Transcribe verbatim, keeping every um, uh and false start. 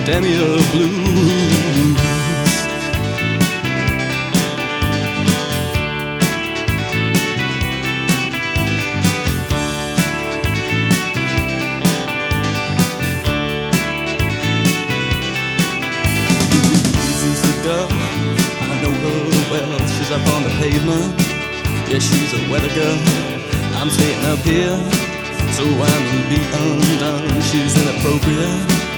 macadamia blues. I know her well, she's up on the pavement. Yeah, she's a weather girl. I'm sitting up here, so I'm be undone. She's inappropriate.